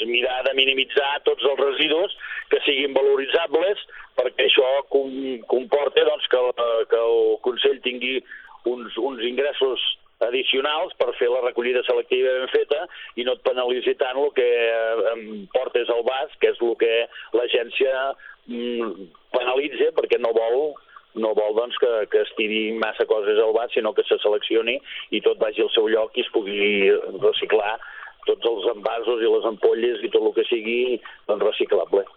mirar de minimitzar tots els residus que siguin valoritzables, perquè això comporta que el Consell tingui uns ingressos addicionals per fer la recollida selectiva ben feta i no et penalitzi tant el que portes al vas, que és el que l'agència penalitza, perquè no vol que es tiri massa coses al vas, sinó que se seleccioni i tot vagi al seu lloc i es pugui reciclar tots els envasos i les ampolles i tot el que sigui reciclable.